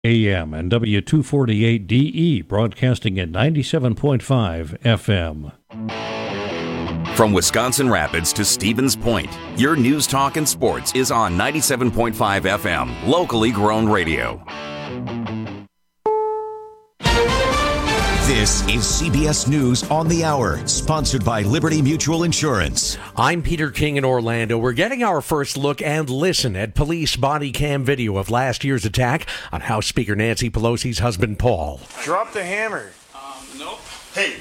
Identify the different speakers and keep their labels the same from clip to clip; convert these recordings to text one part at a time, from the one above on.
Speaker 1: AM and W248DE broadcasting at 97.5 FM.
Speaker 2: From Wisconsin Rapids to Stevens Point, your news, talk, and sports is on 97.5 FM, locally grown radio.
Speaker 3: This is CBS News on the Hour, sponsored by Liberty Mutual Insurance.
Speaker 4: I'm Peter King in Orlando. We're getting our first look and listen at police body cam video of last year's attack on House Speaker Nancy Pelosi's husband, Paul.
Speaker 5: Drop the hammer.
Speaker 6: Nope.
Speaker 5: Hey.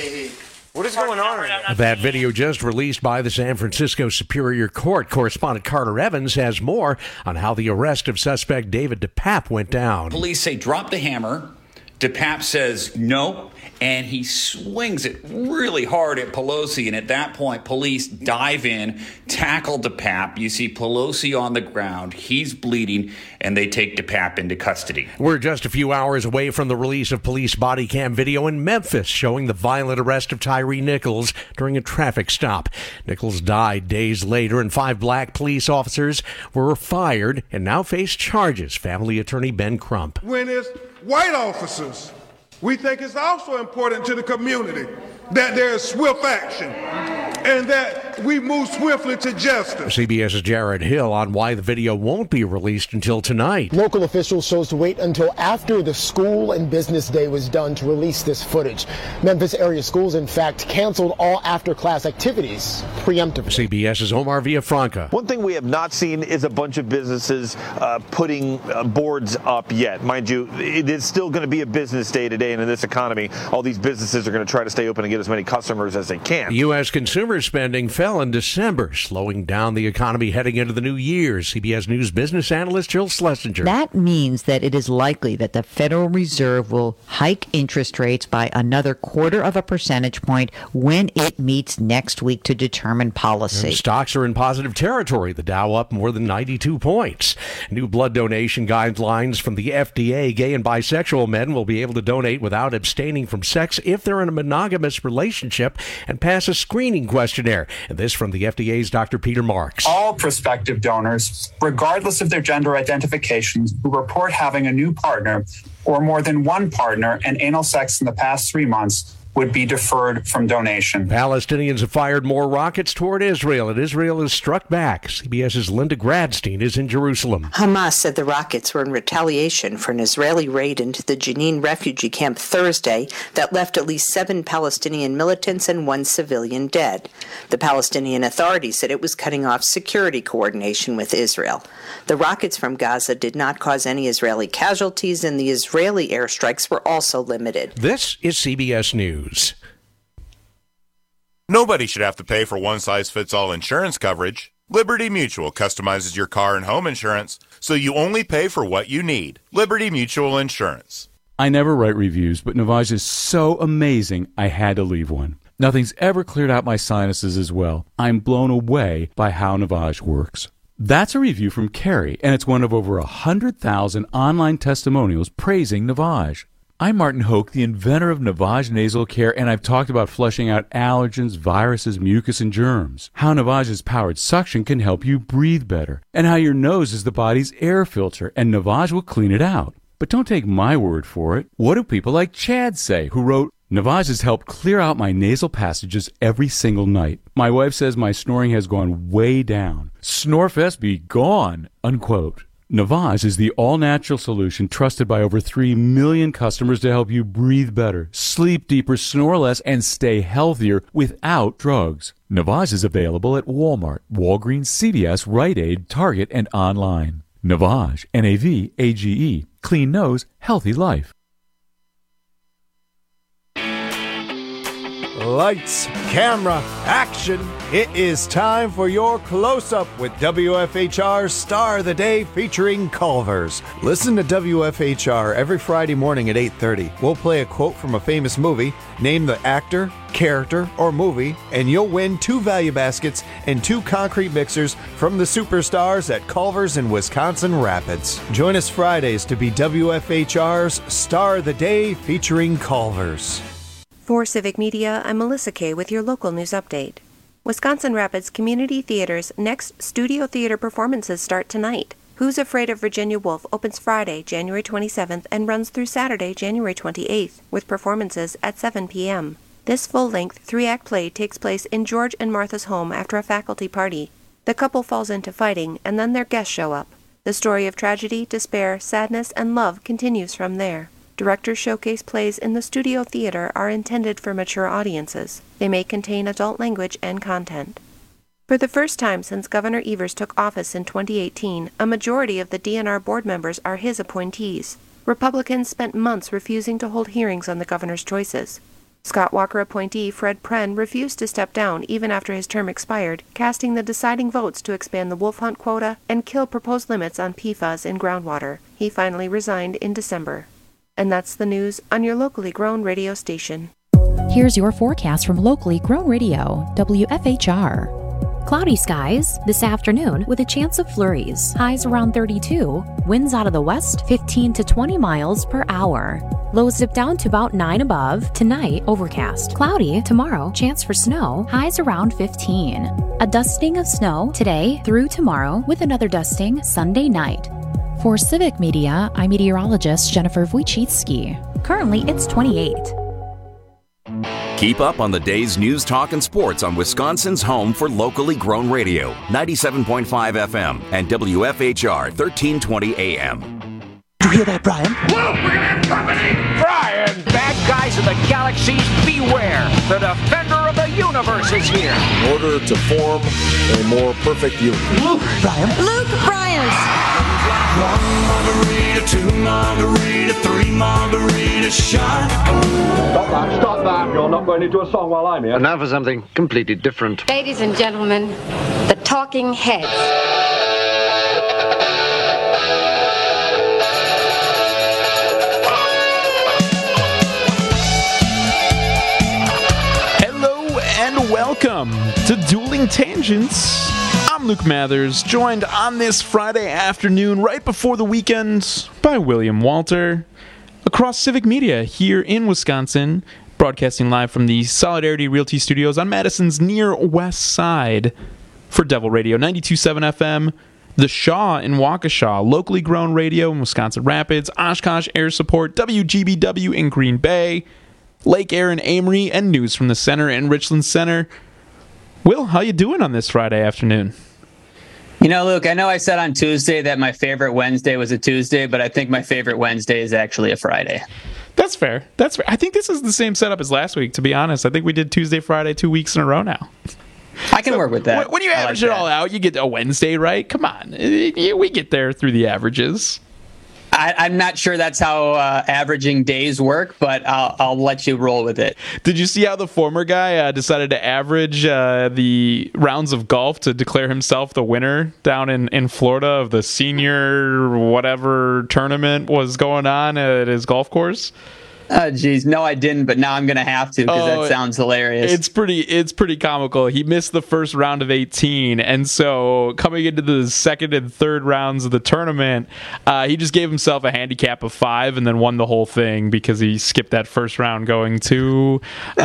Speaker 5: What is going on right now?
Speaker 4: That video just released by the San Francisco Superior Court. Correspondent Carter Evans has more on how the arrest of suspect David DePape went down.
Speaker 6: Police say drop the hammer. DePape says no, and he swings it really hard at Pelosi. And at that point, police dive in, tackle DePape. You see Pelosi on the ground. He's bleeding, and they take DePape into custody.
Speaker 4: We're just a few hours away from the release of police body cam video in Memphis showing the violent arrest of Tyree Nichols during a traffic stop. Nichols died days later, and 5 black police officers were fired and now face charges. Family attorney Ben Crump.
Speaker 7: When it's white officers, we think it's also important to the community that there is swift action and that we move swiftly to justice.
Speaker 4: CBS's Jared Hill on why the video won't be released until tonight.
Speaker 8: Local officials chose to wait until after the school and business day was done to release this footage. Memphis area schools, in fact, canceled all after-class activities preemptively.
Speaker 4: CBS's Omar Villafranca.
Speaker 9: One thing we have not seen is a bunch of businesses putting boards up yet. Mind you, it is still going to be a business day today, and in this economy, all these businesses are going to try to stay open and get as many customers as they can.
Speaker 4: U.S. consumer spending fell in December, slowing down the economy heading into the new year. CBS News business analyst Jill Schlesinger.
Speaker 10: That means that it is likely that the Federal Reserve will hike interest rates by another 0.25 percentage point when it meets next week to determine policy.
Speaker 4: Stocks are in positive territory. The Dow up more than 92 points. New blood donation guidelines from the FDA. Gay and bisexual men will be able to donate without abstaining from sex if they're in a monogamous relationship and pass a screening questionnaire. And this from the FDA's Dr. Peter Marks.
Speaker 11: All prospective donors, regardless of their gender identifications, who report having a new partner or more than one partner and anal sex in the past 3 months would be deferred from donation.
Speaker 4: Palestinians have fired more rockets toward Israel, and Israel has struck back. CBS's Linda Gradstein is in Jerusalem.
Speaker 12: Hamas said the rockets were in retaliation for an Israeli raid into the Jenin refugee camp Thursday that left at least 7 Palestinian militants and 1 civilian dead. The Palestinian Authority said it was cutting off security coordination with Israel. The rockets from Gaza did not cause any Israeli casualties, and the Israeli airstrikes were also limited.
Speaker 4: This is CBS News.
Speaker 13: Nobody should have to pay for one-size-fits-all insurance coverage. Liberty Mutual customizes your car and home insurance, so you only pay for what you need. Liberty Mutual Insurance.
Speaker 14: I never write reviews, but Navage is so amazing, I had to leave one. Nothing's ever cleared out my sinuses as well. I'm blown away by how Navage works. That's a review from Carrie, and it's one of over 100,000 online testimonials praising Navage. I'm Martin Hoke, the inventor of Navage Nasal Care, and I've talked about flushing out allergens, viruses, mucus, and germs. How Navage's powered suction can help you breathe better, and how your nose is the body's air filter, and Navage will clean it out. But don't take my word for it. What do people like Chad say, who wrote, Navage has helped clear out my nasal passages every single night. My wife says my snoring has gone way down. Snorefest be gone, unquote. Navage is the all-natural solution trusted by over 3 million customers to help you breathe better, sleep deeper, snore less, and stay healthier without drugs. Navage is available at Walmart, Walgreens, CVS, Rite Aid, Target, and online. Navage, N-A-V-A-G-E. Clean nose, healthy life.
Speaker 15: Lights, camera, action. It is time for your close-up with WFHR's Star of the Day featuring Culver's. Listen to WFHR every Friday morning at 8:30. We'll play a quote from a famous movie, name the actor, character, or movie, and you'll win 2 value baskets and 2 concrete mixers from the superstars at Culver's in Wisconsin Rapids. Join us Fridays to be WFHR's Star of the Day featuring Culver's.
Speaker 16: For Civic Media, I'm Melissa Kay with your local news update. Wisconsin Rapids Community Theater's next studio theater performances start tonight. Who's Afraid of Virginia Woolf opens Friday, January 27th and runs through Saturday, January 28th, with performances at 7 p.m. This full-length, 3-act play takes place in George and Martha's home after a faculty party. The couple falls into fighting, and then their guests show up. The story of tragedy, despair, sadness, and love continues from there. Directors' showcase plays in the Studio Theater are intended for mature audiences. They may contain adult language and content. For the first time since Governor Evers took office in 2018, a majority of the DNR board members are his appointees. Republicans spent months refusing to hold hearings on the governor's choices. Scott Walker appointee Fred Pren refused to step down even after his term expired, casting the deciding votes to expand the wolf hunt quota and kill proposed limits on PFAS in groundwater. He finally resigned in December. And that's the news on your locally grown radio station.
Speaker 17: Here's your forecast from locally grown radio, WFHR. Cloudy skies this afternoon with a chance of flurries. Highs around 32. Winds out of the west 15 to 20 miles per hour. Lows dip down to about 9 above. Tonight, overcast. Cloudy tomorrow. Chance for snow. Highs around 15. A dusting of snow today through tomorrow with another dusting Sunday night. For Civic Media, I'm meteorologist Jennifer Wojcicki. Currently, it's 28.
Speaker 2: Keep up on the day's news, talk, and sports on Wisconsin's home for locally grown radio, 97.5 FM and WFHR 1320 AM.
Speaker 18: Did you hear that, Brian?
Speaker 19: Whoa, we're gonna have company! Brian! Bad guys of the galaxies, beware! The defender of the universe is here!
Speaker 20: In order to form a more perfect union.
Speaker 18: Luke! Brian!
Speaker 21: Luke Bryans!
Speaker 19: 1 margarita, 2 margarita, 3 margarita shot.
Speaker 22: Stop that. You're not going into a song while I'm here.
Speaker 23: And now for something completely different.
Speaker 21: Ladies and gentlemen, the Talking Heads.
Speaker 24: Hello and welcome to Dueling Tangents. I'm Luke Mathers, joined on this Friday afternoon, right before the weekend, by William Walter, across Civic Media here in Wisconsin, broadcasting live from the Solidarity Realty Studios on Madison's near west side for Devil Radio 92.7 FM, The Shaw in Waukesha, locally grown radio in Wisconsin Rapids, Oshkosh Air Support, WGBW in Green Bay, Lake Air in Amory, and news from the center and Richland Center. Will, how you doing on this Friday afternoon?
Speaker 25: You know, Luke, I know I said on Tuesday that my favorite Wednesday was a Tuesday, but I think my favorite Wednesday is actually a Friday.
Speaker 24: That's fair. That's fair. I think this is the same setup as last week, to be honest. I think we did Tuesday, Friday, 2 weeks in a row now.
Speaker 25: I can work with that.
Speaker 24: When you average it all out, you get a Wednesday, right? Come on. We get there through the averages.
Speaker 25: I'm not sure that's how averaging days work, but I'll let you roll with it.
Speaker 24: Did you see how the former guy decided to average the rounds of golf to declare himself the winner down in Florida of the senior whatever tournament was going on at his golf course?
Speaker 25: Oh, geez. No, I didn't, but now I'm going to have to because that sounds hilarious.
Speaker 24: It's pretty comical. He missed the first round of 18, and so coming into the second and third rounds of the tournament, he just gave himself a handicap of 5 and then won the whole thing because he skipped that first round going to,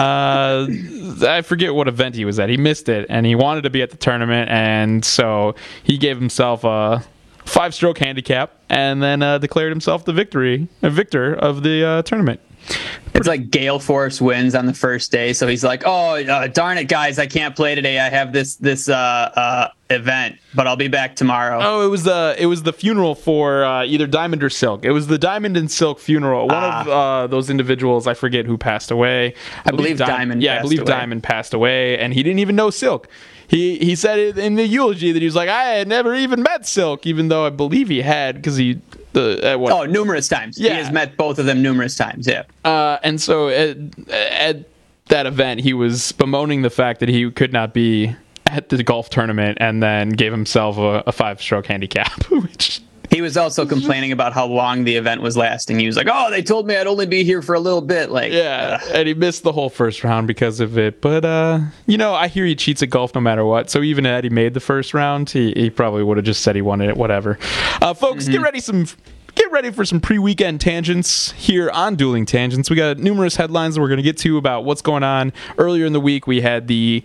Speaker 24: I forget what event he was at. He missed it, and he wanted to be at the tournament, and so he gave himself a 5-stroke handicap and then declared himself the victor of the tournament.
Speaker 25: It's like gale force winds on the first day, so he's like, "Oh, darn it, guys! I can't play today. I have this event, but I'll be back tomorrow."
Speaker 24: Oh, it was the funeral for either Diamond or Silk. It was the Diamond and Silk funeral. One of those individuals, I forget who passed away.
Speaker 25: I believe Diamond.
Speaker 24: Yeah, I believe Diamond passed away, and he didn't even know Silk. He said it in the eulogy that he was like, I had never even met Silk, even though I believe he had because he.
Speaker 25: Numerous times. Yeah. He has met both of them numerous times, yeah.
Speaker 24: And so at that event, he was bemoaning the fact that he could not be at the golf tournament and then gave himself a 5-stroke handicap. Which
Speaker 25: he was also complaining about how long the event was lasting. He was like, "Oh, they told me I'd only be here for a little bit."
Speaker 24: And he missed the whole first round because of it. But, I hear he cheats at golf no matter what. So even had he made the first round, he probably would have just said he won it, whatever. Folks, get ready for some pre-weekend tangents here on Dueling Tangents. We got numerous headlines that we're going to get to about what's going on. Earlier in the week, we had the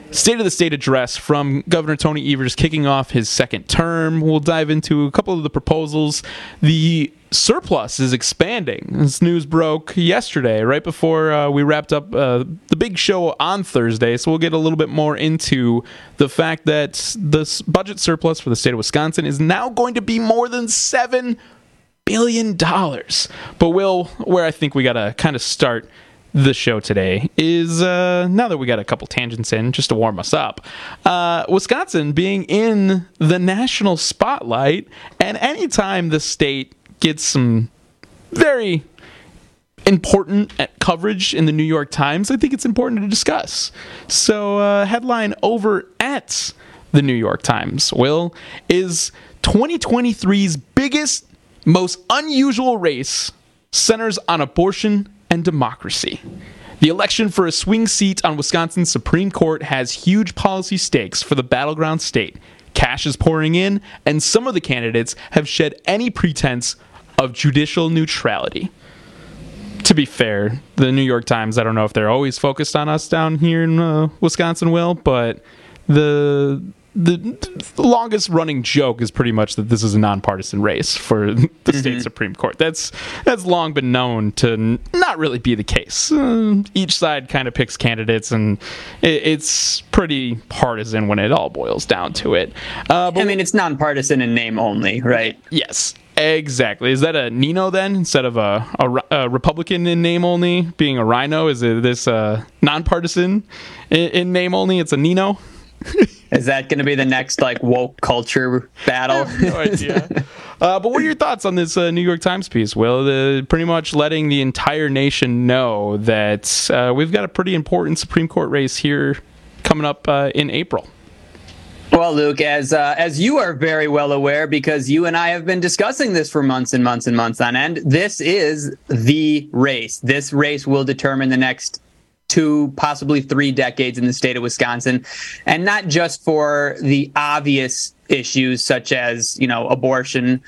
Speaker 24: State of the State address from Governor Tony Evers kicking off his second term. We'll dive into a couple of the proposals. The surplus is expanding. This news broke yesterday, right before we wrapped up the big show on Thursday. So we'll get a little bit more into the fact that the budget surplus for the state of Wisconsin is now going to be more than $7 billion. But where I think we got to kind of start the show today is, now that we got a couple tangents in just to warm us up, Wisconsin being in the national spotlight, and anytime the state gets some very important coverage in the New York Times, I think it's important to discuss. So, headline over at the New York Times, Will, is 2023's biggest, most unusual race centers on abortion and democracy. The election for a swing seat on Wisconsin's Supreme Court has huge policy stakes for the battleground state. Cash is pouring in, and some of the candidates have shed any pretense of judicial neutrality. To be fair, the New York Times, I don't know if they're always focused on us down here in Wisconsin, Will, but the longest running joke is pretty much that this is a nonpartisan race for the state Supreme Court. That's long been known to not really be the case. Each side kind of picks candidates, and it's pretty partisan when it all boils down to it.
Speaker 25: But it's nonpartisan in name only, right?
Speaker 24: Yes, exactly. Is that a Nino then instead of a Republican in name only? Being a rhino, is it this nonpartisan in name only? It's a Nino.
Speaker 25: Is that going to be the next woke culture battle?
Speaker 24: I have no idea. But what are your thoughts on this New York Times piece, Will? Pretty much letting the entire nation know that we've got a pretty important Supreme Court race here coming up in April.
Speaker 25: Well, Luke, as you are very well aware, because you and I have been discussing this for months and months and months on end, this is the race. This race will determine the next 2, possibly 3 decades in the state of Wisconsin, and not just for the obvious issues such as abortion,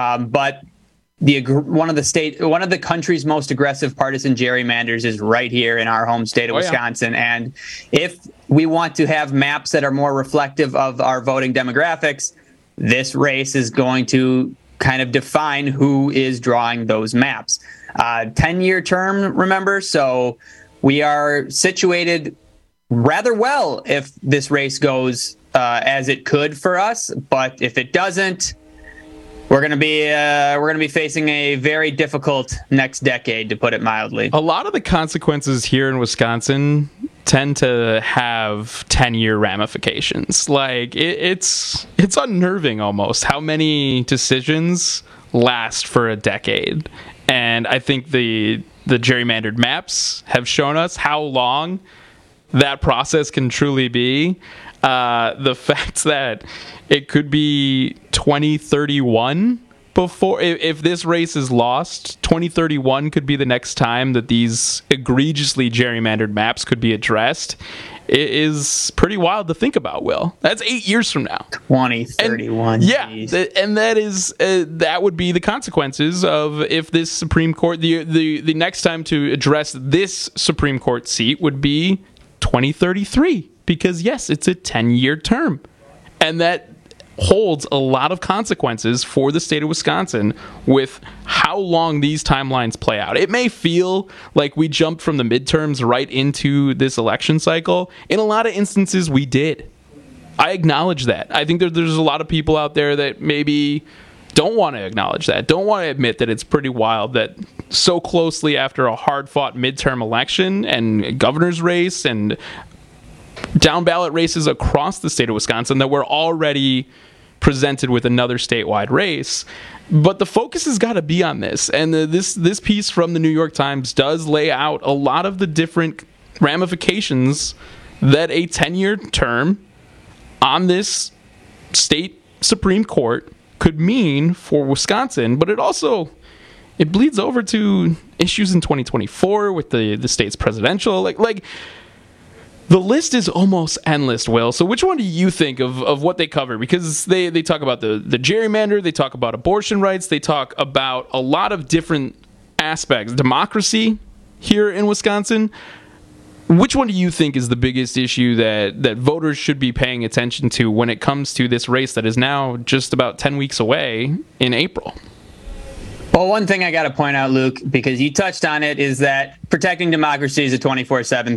Speaker 25: but one of the country's most aggressive partisan gerrymanders is right here in our home state of Wisconsin. Yeah. And if we want to have maps that are more reflective of our voting demographics, this race is going to kind of define who is drawing those maps. 10-year term, remember? So we are situated rather well if this race goes as it could for us, but if it doesn't, we're going to be facing a very difficult next decade, to put it mildly.
Speaker 24: A lot of the consequences here in Wisconsin tend to have 10-year ramifications. It's unnerving almost how many decisions last for a decade, and I think the gerrymandered maps have shown us how long that process can truly be. The fact that it could be 2031 before, if this race is lost, 2031 could be the next time that these egregiously gerrymandered maps could be addressed. It is pretty wild to think about, Will. That's 8 years from now.
Speaker 25: 2031.
Speaker 24: And that would be the consequences of if this Supreme Court, the next time to address this Supreme Court seat would be 2033. Because, yes, it's a 10-year term. And that holds a lot of consequences for the state of Wisconsin with how long these timelines play out. It may feel like we jumped from the midterms right into this election cycle. In a lot of instances, we did. I acknowledge that. I think there's a lot of people out there that maybe don't want to acknowledge that, don't want to admit that it's pretty wild that so closely after a hard-fought midterm election and governor's race and down ballot races across the state of Wisconsin that we're already presented with another statewide race. But the focus has got to be on this. And this piece from the New York Times does lay out a lot of the different ramifications that a 10-year term on this state Supreme Court could mean for Wisconsin. But it bleeds over to issues in 2024 with the state's presidential. The list is almost endless, Will. So which one do you think of what they cover? Because they talk about the gerrymander, they talk about abortion rights, they talk about a lot of different aspects. Democracy here in Wisconsin. Which one do you think is the biggest issue that voters should be paying attention to when it comes to this race that is now just about 10 weeks away in April?
Speaker 25: Well, one thing I got to point out, Luke, because you touched on it, is that protecting democracy is a 24/7,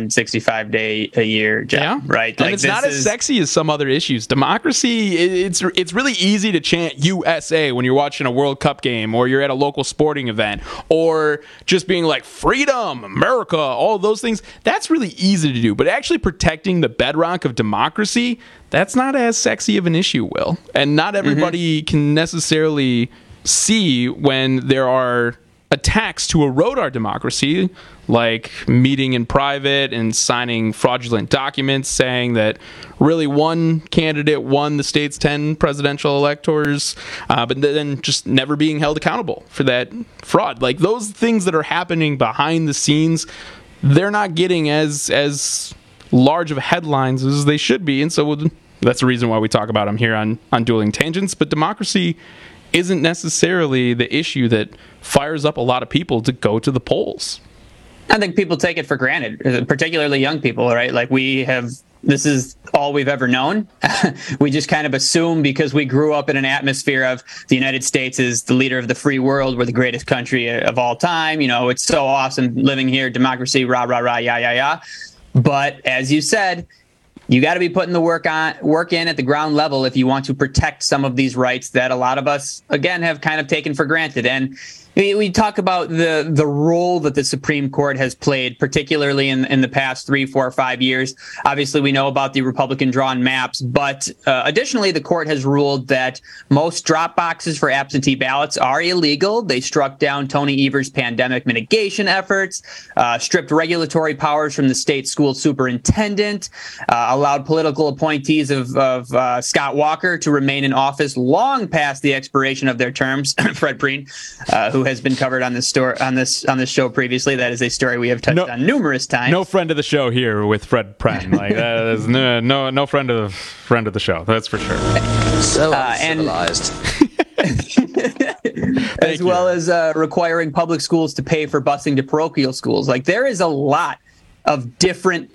Speaker 25: 365-day-a-year job, right?
Speaker 24: And it's not as sexy as some other issues. Democracy, it's really easy to chant USA when you're watching a World Cup game or you're at a local sporting event or just being like, freedom, America, all of those things. That's really easy to do. But actually protecting the bedrock of democracy, that's not as sexy of an issue, Will. And not everybody can necessarily see when there are attacks to erode our democracy, like meeting in private and signing fraudulent documents saying that really one candidate won the state's 10 presidential electors, but then just never being held accountable for that fraud. Like those things that are happening behind the scenes, they're not getting as large of headlines as they should be. And so that's the reason why we talk about them here on Dueling Tangents. But democracy isn't necessarily the issue that fires up a lot of people to go to the polls.
Speaker 25: I think people take it for granted, particularly young people, right? Like this is all we've ever known. We just kind of assume because we grew up in an atmosphere of the United States is the leader of the free world. We're the greatest country of all time. You know, it's so awesome living here, democracy, rah, rah, rah, yeah, yeah, yeah. But as you said, you got to be putting the work in at the ground level if you want to protect some of these rights that a lot of us, again, have kind of taken for granted. And we talk about the role that the Supreme Court has played, particularly in the past 3, 4, 5 years. Obviously, we know about the Republican drawn maps, but additionally, the court has ruled that most drop boxes for absentee ballots are illegal. They struck down Tony Evers' pandemic mitigation efforts, stripped regulatory powers from the state school superintendent, allowed political appointees of Scott Walker to remain in office long past the expiration of their terms. Fred Preen, who has been covered on this show previously. That is a story we have touched on numerous times.
Speaker 24: No friend of the show here with Fred Preen. Like that is no friend of the show. That's for sure.
Speaker 1: So uncivilized.
Speaker 25: As well as requiring public schools to pay for busing to parochial schools. Like there is a lot of different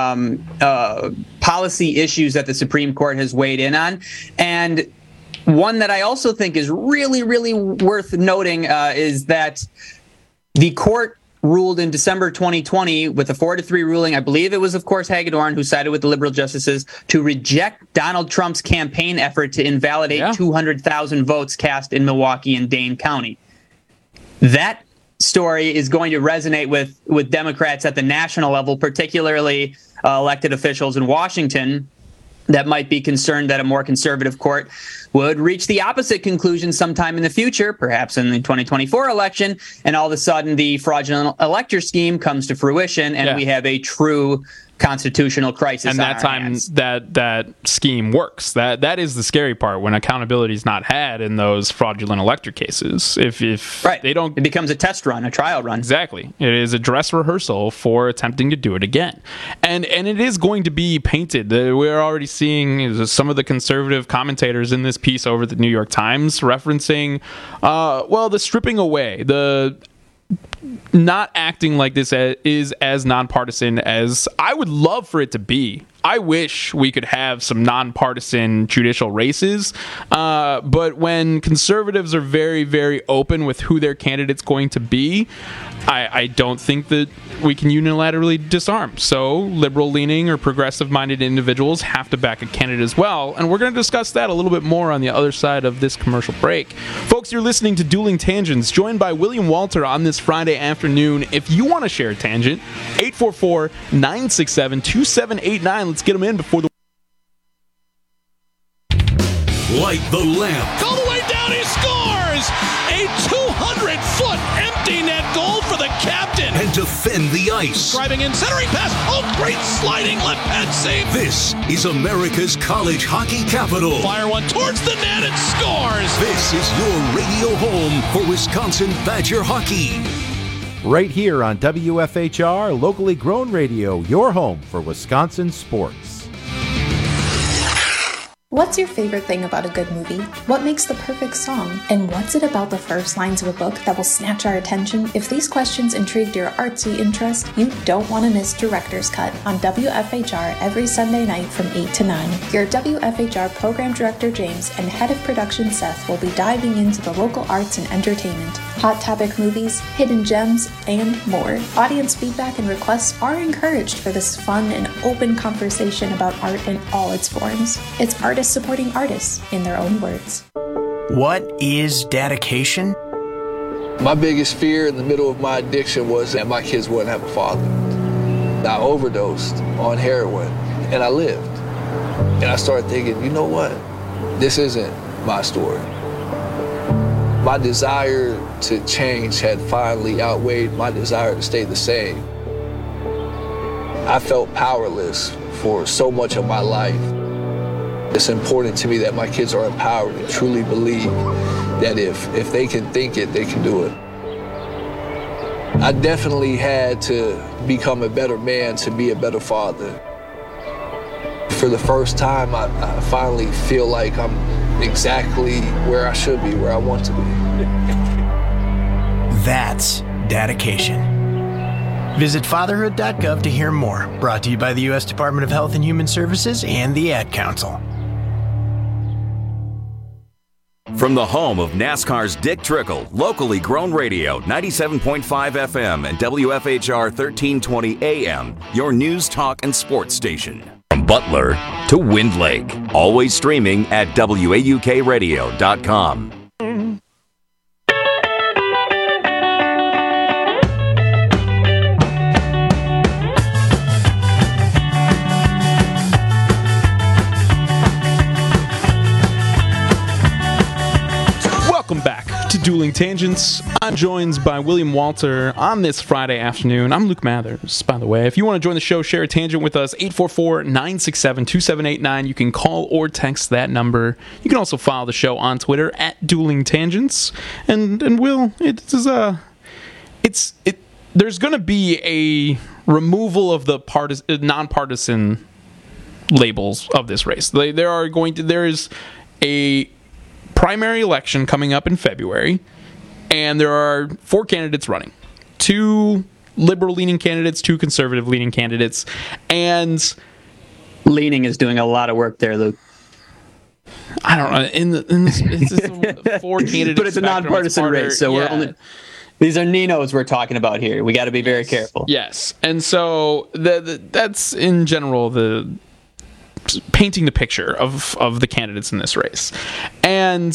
Speaker 25: policy issues that the Supreme Court has weighed in on, and one that I also think is really, really worth noting is that the court ruled in December 2020 with a 4-3 ruling. I believe it was, of course, Hagedorn who sided with the liberal justices to reject Donald Trump's campaign effort to invalidate 200,000 votes cast in Milwaukee and Dane County. That story is going to resonate with Democrats at the national level, particularly elected officials in Washington, that might be concerned that a more conservative court would reach the opposite conclusion sometime in the future, perhaps in the 2024 election, and all of a sudden the fraudulent elector scheme comes to fruition and we have a true constitutional crisis.
Speaker 24: And that time that scheme works. That is the scary part when accountability is not had in those fraudulent elector cases. If they don't,
Speaker 25: it becomes a test run, a trial run.
Speaker 24: Exactly. It is a dress rehearsal for attempting to do it again. And it is going to be painted. We're already seeing some of the conservative commentators in this piece over at the New York Times referencing the stripping away, the not acting like this is as nonpartisan as I would love for it to be. I wish we could have some nonpartisan judicial races, but when conservatives are very, very open with who their candidate's going to be, I don't think that we can unilaterally disarm. So liberal-leaning or progressive-minded individuals have to back a candidate as well, and we're going to discuss that a little bit more on the other side of this commercial break. Folks, you're listening to Dueling Tangents, joined by William Walter on this Friday afternoon. If you want to share a tangent, 844-967-2789. Let's get them in before the...
Speaker 3: Light the lamp.
Speaker 5: All the way down, he scores! A 200-foot empty net goal for the captain.
Speaker 3: And defend the ice.
Speaker 5: Driving in, centering pass. Oh, great sliding left pad save.
Speaker 3: This is America's college hockey capital.
Speaker 5: Fire one towards the net and scores.
Speaker 3: This is your radio home for Wisconsin Badger hockey.
Speaker 15: Right here on WFHR, locally grown radio, your home for Wisconsin sports.
Speaker 6: What's your favorite thing about a good movie? What makes the perfect song? And what's it about the first lines of a book that will snatch our attention? If these questions intrigued your artsy interest, you don't want to miss Director's Cut on WFHR every Sunday night from 8 to 9. Your WFHR Program Director James and Head of Production Seth will be diving into the local arts and entertainment, hot topic movies, hidden gems, and more. Audience feedback and requests are encouraged for this fun and open conversation about art in all its forms. It's artists supporting artists in their own words.
Speaker 7: What is dedication?
Speaker 20: My biggest fear in the middle of my addiction was that my kids wouldn't have a father. I overdosed on heroin and I lived. And I started thinking, you know what? This isn't my story. My desire to change had finally outweighed my desire to stay the same. I felt powerless for so much of my life. It's important to me that my kids are empowered and truly believe that if they can think it, they can do it. I definitely had to become a better man to be a better father. For the first time, I finally feel like I'm exactly where I should be, where I want to be.
Speaker 7: That's dedication. Visit fatherhood.gov to hear more. Brought to you by the U.S. Department of Health and Human Services and the Ad Council.
Speaker 2: From the home of NASCAR's Dick Trickle, locally grown radio, 97.5 FM and WFHR 1320 AM, your news, talk, and sports station. From Butler to Wind Lake, always streaming at WAUKradio.com.
Speaker 24: Welcome back to Dueling Tangents. I'm joined by William Walter on this Friday afternoon. I'm Luke Mathers, by the way. If you want to join the show, share a tangent with us, 844-967-2789. You can call or text that number. You can also follow the show on Twitter at Dueling Tangents. And Will, there's going to be a removal of the nonpartisan labels of this race. There is a primary election coming up in February, and there are 4 candidates running. 2 liberal-leaning candidates, 2 conservative-leaning candidates, and
Speaker 25: leaning is doing a lot of work there, Luke.
Speaker 24: I don't know. It's just 4 candidates,
Speaker 25: but it's a nonpartisan race, so these are Ninos we're talking about here. We got to be very careful.
Speaker 24: Yes, and so that's in general the painting the picture of the candidates in this race. And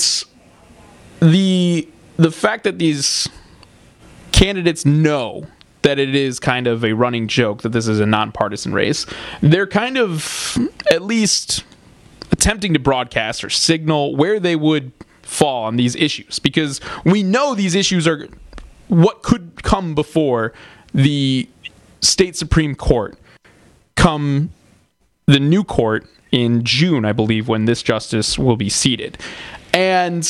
Speaker 24: the fact that these candidates know that it is kind of a running joke that this is a nonpartisan race, they're kind of at least attempting to broadcast or signal where they would fall on these issues, because we know these issues are what could come before the state Supreme Court come the new court in June, I believe, when this justice will be seated. And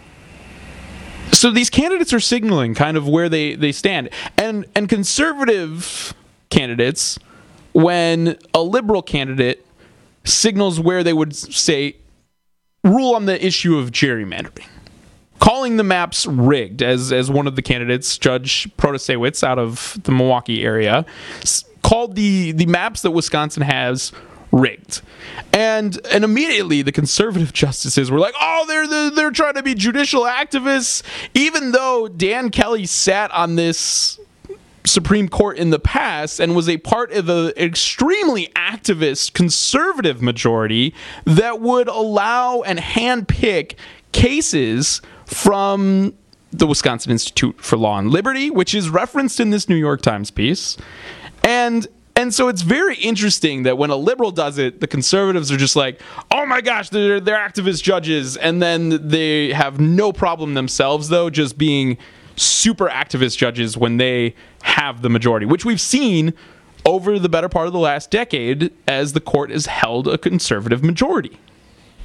Speaker 24: so these candidates are signaling kind of where they stand. And conservative candidates, when a liberal candidate signals where they would say, rule on the issue of gerrymandering, calling the maps rigged, as one of the candidates, Judge Protasewicz out of the Milwaukee area, called the maps that Wisconsin has rigged. And immediately the conservative justices were like, oh, they're trying to be judicial activists, even though Dan Kelly sat on this Supreme Court in the past and was a part of an extremely activist conservative majority that would allow and handpick cases from the Wisconsin Institute for Law and Liberty, which is referenced in this New York Times piece. And so it's very interesting that when a liberal does it, the conservatives are just like, oh my gosh, they're activist judges. And then they have no problem themselves, though, just being super activist judges when they have the majority, which we've seen over the better part of the last decade as the court has held a conservative majority.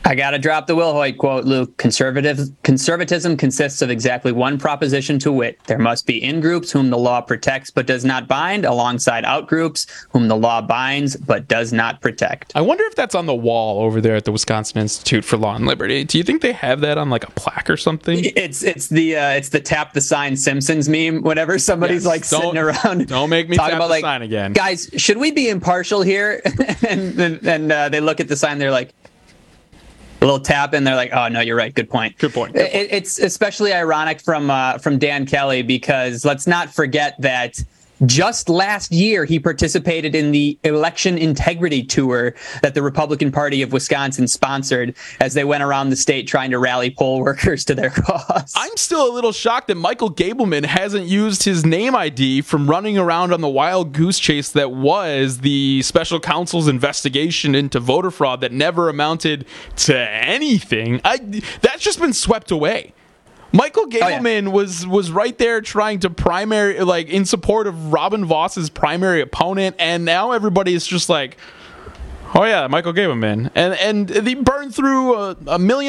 Speaker 25: I got to drop the Will Hoyt quote, Luke. Conservatism consists of exactly one proposition, to wit: there must be in-groups whom the law protects but does not bind, alongside out-groups whom the law binds but does not protect.
Speaker 24: I wonder if that's on the wall over there at the Wisconsin Institute for Law and Liberty. Do you think they have that on like a plaque or something?
Speaker 25: It's the tap the sign Simpsons meme. Whenever somebody's sitting around,
Speaker 24: don't make me tap the sign again.
Speaker 25: Guys, should we be impartial here? and they look at the sign, they're like, a little tap, and they're like, "Oh no, you're right. Good point.
Speaker 24: Good point."
Speaker 25: It's especially ironic from Dan Kelly, because let's not forget that just last year he participated in the election integrity tour that the Republican Party of Wisconsin sponsored as they went around the state trying to rally poll workers to their cause.
Speaker 24: I'm still a little shocked that Michael Gableman hasn't used his name ID from running around on the wild goose chase that was the special counsel's investigation into voter fraud that never amounted to anything. That's just been swept away. Michael Gableman was right there trying to primary, like in support of Robin Voss's primary opponent, and now everybody is just like, oh yeah, Michael Gableman, and they burned through $1.25 million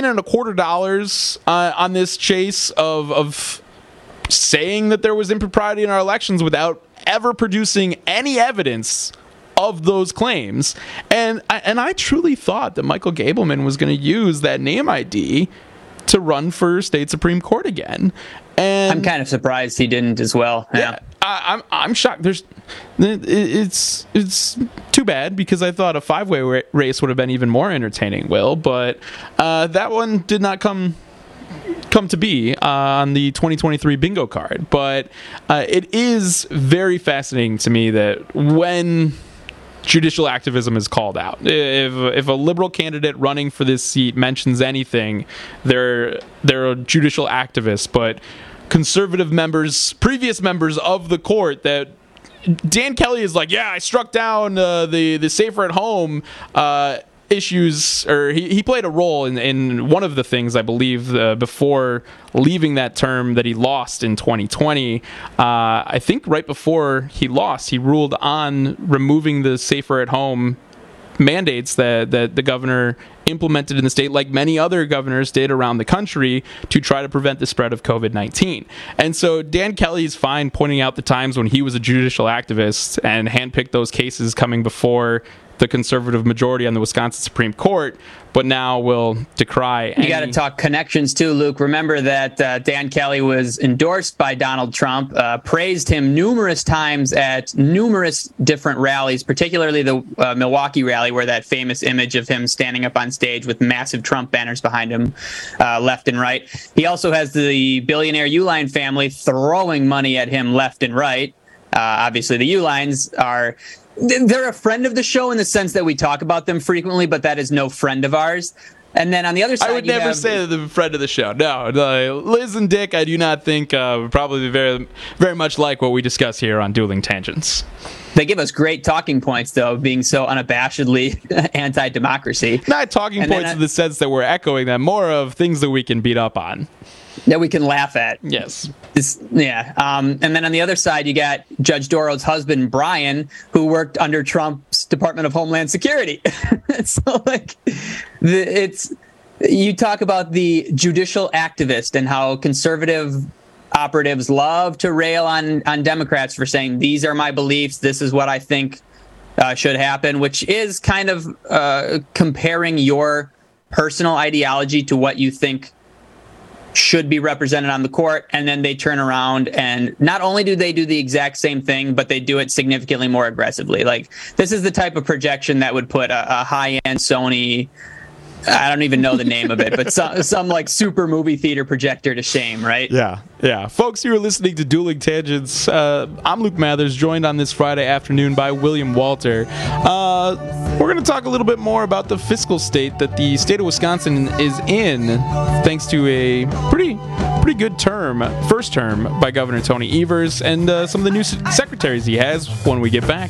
Speaker 24: on this chase of saying that there was impropriety in our elections without ever producing any evidence of those claims, and I truly thought that Michael Gableman was going to use that name ID to run for state Supreme Court again. And
Speaker 25: I'm kind of surprised he didn't as well. Yeah.
Speaker 24: I'm shocked. It's too bad, because I thought a 5-way race would have been even more entertaining, Will, but that one did not come to be on the 2023 bingo card. But it is very fascinating to me that when judicial activism is called out, if a liberal candidate running for this seat mentions anything, they're a judicial activist. But conservative members, previous members of the court, that Dan Kelly is like, yeah, I struck down the safer at home issues, or he played a role in one of the things, I believe, before leaving that term that he lost in 2020. I think right before he lost, he ruled on removing the safer at home mandates that the governor implemented in the state, like many other governors did around the country, to try to prevent the spread of COVID-19. And so Dan Kelly is fine pointing out the times when he was a judicial activist and handpicked those cases coming before the conservative majority on the Wisconsin Supreme Court, but now will decry
Speaker 25: You got to talk connections too, Luke. Remember that Dan Kelly was endorsed by Donald Trump, praised him numerous times at numerous different rallies, particularly the Milwaukee rally, where that famous image of him standing up on stage with massive Trump banners behind him, left and right. He also has the billionaire Uline family throwing money at him left and right. Obviously, the Ulines they're a friend of the show in the sense that we talk about them frequently, but that is no friend of ours. And then on the other side,
Speaker 24: I would never say they're the friend of the show. No, Liz and Dick, I do not think probably very, very much like what we discuss here on Dueling Tangents.
Speaker 25: They give us great talking points, though, being so unabashedly anti-democracy.
Speaker 24: Not talking points in the sense that we're echoing them, more of things that we can beat up on.
Speaker 25: That we can laugh at.
Speaker 24: Yes.
Speaker 25: And then on the other side, you got Judge Doro's husband, Brian, who worked under Trump's Department of Homeland Security. So, you talk about the judicial activist and how conservative operatives love to rail on Democrats for saying, these are my beliefs, this is what I think should happen, which is kind of comparing your personal ideology to what you think should be represented on the court, and then they turn around and not only do they do the exact same thing, but they do it significantly more aggressively. Like, this is the type of projection that would put a high-end Sony, I don't even know the name of it, but some like super movie theater projector to shame, right?
Speaker 24: Yeah. Folks, you are listening to Dueling Tangents. I'm Luke Mathers, joined on this Friday afternoon by William Walter. We're going to talk a little bit more about the fiscal state that the state of Wisconsin is in, thanks to a pretty good first term by Governor Tony Evers, and some of the new secretaries he has when we get back.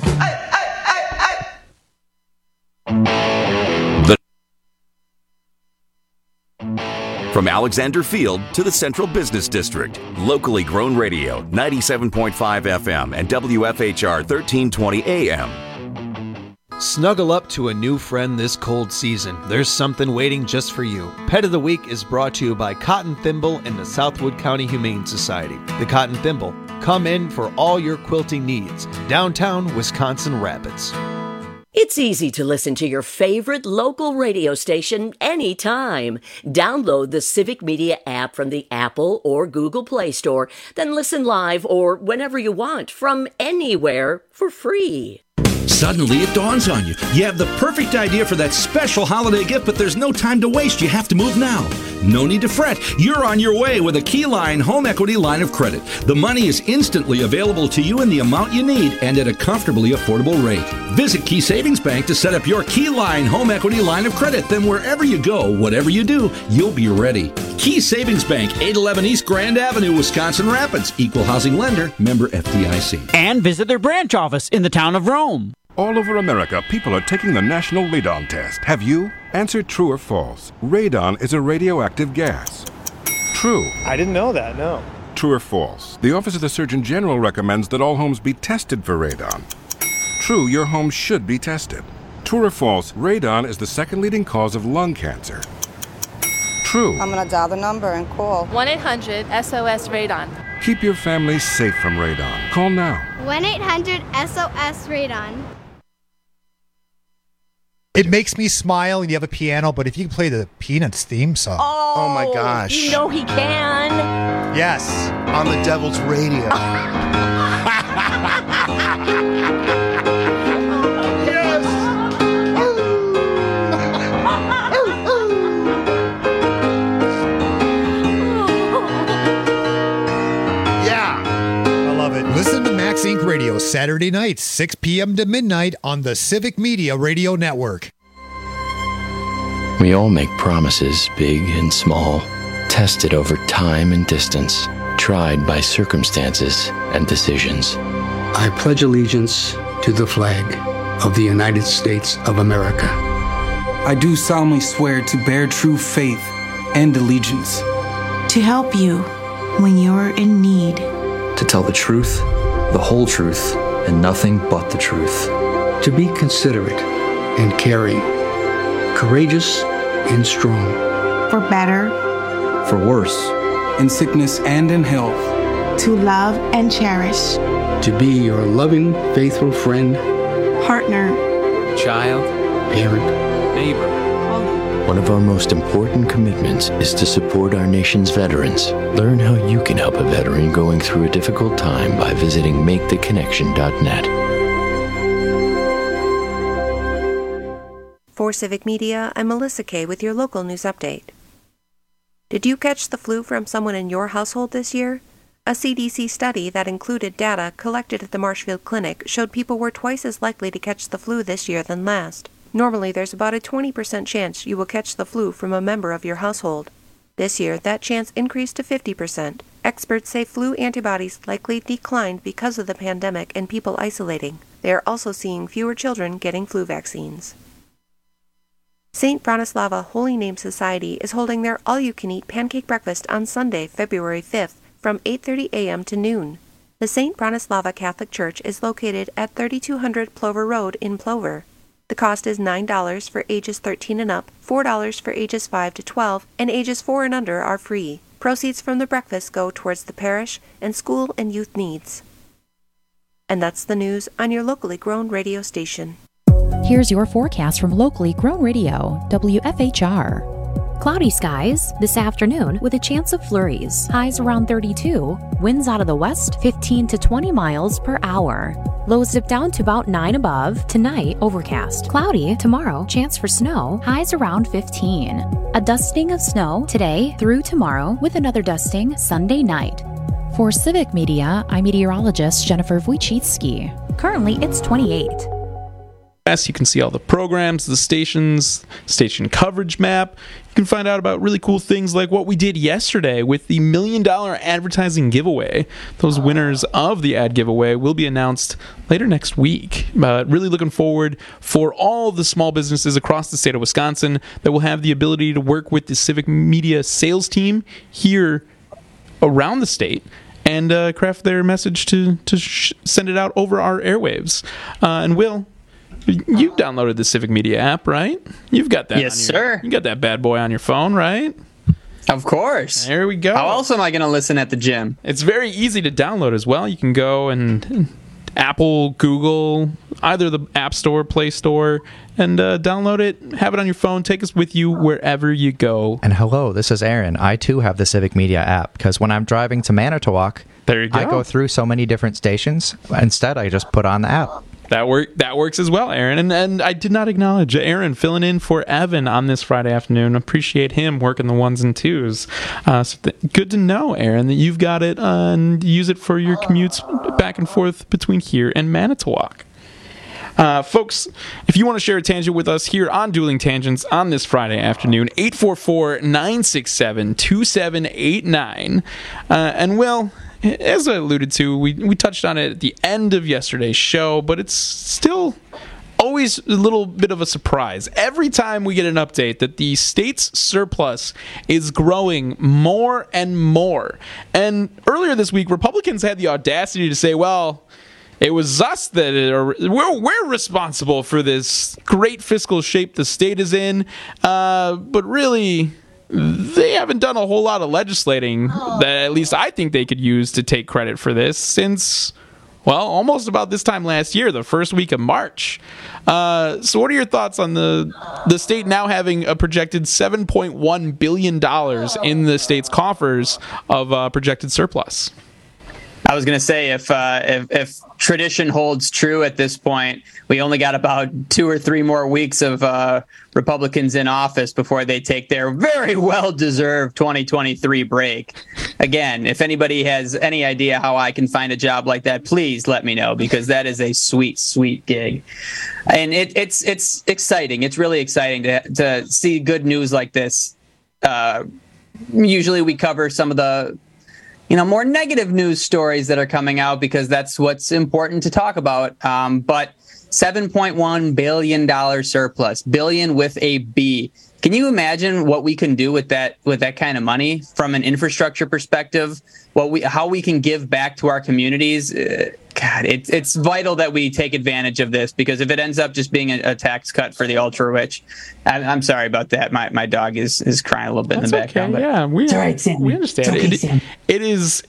Speaker 2: From Alexander Field to the Central Business District, locally grown radio, 97.5 FM and WFHR 1320 AM.
Speaker 15: Snuggle up to a new friend this cold season. There's something waiting just for you. Pet of the Week is brought to you by Cotton Thimble and the Southwood County Humane Society. The Cotton Thimble, come in for all your quilting needs. Downtown Wisconsin Rapids.
Speaker 8: It's easy to listen to your favorite local radio station anytime. Download the Civic Media app from the Apple or Google Play Store, then listen live or whenever you want from anywhere for free.
Speaker 3: Suddenly it dawns on you. You have the perfect idea for that special holiday gift, but there's no time to waste. You have to move now. No need to fret. You're on your way with a Keyline home equity line of credit. The money is instantly available to you in the amount you need and at a comfortably affordable rate. Visit Key Savings Bank to set up your Keyline home equity line of credit. Then wherever you go, whatever you do, you'll be ready. Key Savings Bank, 811 East Grand Avenue, Wisconsin Rapids. Equal housing lender, member FDIC.
Speaker 9: And visit their branch office in the town of Rome.
Speaker 10: All over America, people are taking the National Radon Test. Have you? Answer true or false. Radon is a radioactive gas. True.
Speaker 11: I didn't know that, no.
Speaker 10: True or false? The Office of the Surgeon General recommends that all homes be tested for radon. True, your home should be tested. True or false? Radon is the second leading cause of lung cancer. True.
Speaker 12: I'm going to dial the number and call.
Speaker 26: 1-800-SOS-RADON.
Speaker 10: Keep your family safe from radon. Call now.
Speaker 26: 1-800-SOS-RADON.
Speaker 27: It makes me smile, and you have a piano, but if you can play the Peanuts theme song.
Speaker 26: Oh my gosh. You know he can.
Speaker 27: Yes.
Speaker 26: On the Devil's Radio.
Speaker 27: Listen to Max Inc. Radio Saturday nights, 6 p.m. to midnight on the Civic Media Radio Network.
Speaker 28: We all make promises, big and small, tested over time and distance, tried by circumstances and decisions.
Speaker 29: I pledge allegiance to the flag of the United States of America.
Speaker 30: I do solemnly swear to bear true faith and allegiance.
Speaker 31: To help you when you're in need.
Speaker 26: To tell the truth, the whole truth, and nothing but the truth.
Speaker 29: To be considerate and caring, courageous and strong.
Speaker 31: For better.
Speaker 26: For worse.
Speaker 30: In sickness and in health.
Speaker 31: To love and cherish.
Speaker 29: To be your loving, faithful friend.
Speaker 31: Partner.
Speaker 29: Child. Parent.
Speaker 30: Neighbor.
Speaker 28: One of our most important commitments is to support our nation's veterans. Learn how you can help a veteran going through a difficult time by visiting maketheconnection.net.
Speaker 16: For Civic Media, I'm Melissa Kay with your local news update. Did you catch the flu from someone in your household this year? A CDC study that included data collected at the Marshfield Clinic showed people were twice as likely to catch the flu this year than last. Normally, there's about a 20% chance you will catch the flu from a member of your household. This year, that chance increased to 50%. Experts say flu antibodies likely declined because of the pandemic and people isolating. They are also seeing fewer children getting flu vaccines. St. Bronislava Holy Name Society is holding their all-you-can-eat pancake breakfast on Sunday, February 5th, from 8:30 a.m. to noon. The St. Bronislava Catholic Church is located at 3200 Plover Road in Plover. The cost is $9 for ages 13 and up, $4 for ages 5 to 12, and ages 4 and under are free. Proceeds from the breakfast go towards the parish and school and youth needs. And that's the news on your locally grown radio station.
Speaker 17: Here's your forecast from locally grown radio, WFHR. Cloudy skies this afternoon with a chance of flurries. Highs around 32. Winds out of the west 15 to 20 miles per hour. Lows dip down to about 9 above. Tonight, overcast. Cloudy. Tomorrow, chance for snow. Highs around 15. A dusting of snow today through tomorrow with another dusting Sunday night. For Civic Media, I'm meteorologist Jennifer Wojcicki. Currently, it's 28.
Speaker 24: You can see all the programs, the stations, station coverage map. You can find out about really cool things like what we did yesterday with the $1 million advertising giveaway. Those winners of the ad giveaway will be announced later next week. But really looking forward for all the small businesses across the state of Wisconsin that will have the ability to work with the Civic Media sales team here around the state and craft their message to send it out over our airwaves. And Will, You've downloaded the Civic Media app, right? You've got that.
Speaker 25: Yes, sir.
Speaker 24: You got that bad boy on your phone, right?
Speaker 25: Of course.
Speaker 24: There we go.
Speaker 25: How else am I going to listen at the gym?
Speaker 24: It's very easy to download as well. You can go and Apple, Google, either the App Store, Play Store, and download it, have it on your phone, take us with you wherever you go.
Speaker 1: And hello, this is Aaron. I too have the Civic Media app because when I'm driving to Manitowoc,
Speaker 24: there you go.
Speaker 1: I go through so many different stations. Instead, I just put on the app.
Speaker 24: That works as well, Aaron. And I did not acknowledge Aaron filling in for Evan on this Friday afternoon. Appreciate him working the ones and twos. Good to know, Aaron, that you've got it and use it for your commutes back and forth between here and Manitowoc. Folks, if you want to share a tangent with us here on Dueling Tangents on this Friday afternoon, 844-967-2789. And well, as I alluded to, we touched on it at the end of yesterday's show, but it's still always a little bit of a surprise. Every time we get an update that the state's surplus is growing more and more. And earlier this week, Republicans had the audacity to say, well, it was us that we're responsible for this great fiscal shape the state is in, but really they haven't done a whole lot of legislating that at least I think they could use to take credit for this since, well, almost about this time last year, the first week of March. So what are your thoughts on the state now having a projected $7.1 billion in the state's coffers of projected surplus?
Speaker 25: I was going to say, if tradition holds true at this point, we only got about 2 or 3 more weeks of Republicans in office before they take their very well-deserved 2023 break. Again, if anybody has any idea how I can find a job like that, please let me know, because that is a sweet, sweet gig. And it's exciting. It's really exciting to see good news like this. Usually we cover some of the more negative news stories that are coming out because that's what's important to talk about. But $7.1 billion surplus, billion with a B. Can you imagine what we can do with that kind of money from an infrastructure perspective? How we can give back to our communities? God, it's vital that we take advantage of this, because if it ends up just being a tax cut for the ultra rich, I'm sorry about that. My dog is crying a little bit in the background.
Speaker 24: Okay. Yeah, we understand. It is